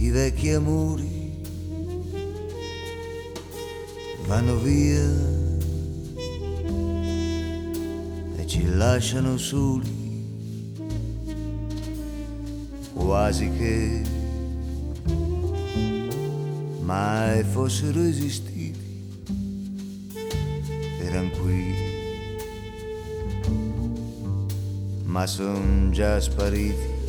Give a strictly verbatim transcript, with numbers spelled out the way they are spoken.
i vecchi amori vanno via e ci lasciano soli, quasi che mai fossero esistiti, eran qui, ma son già spariti.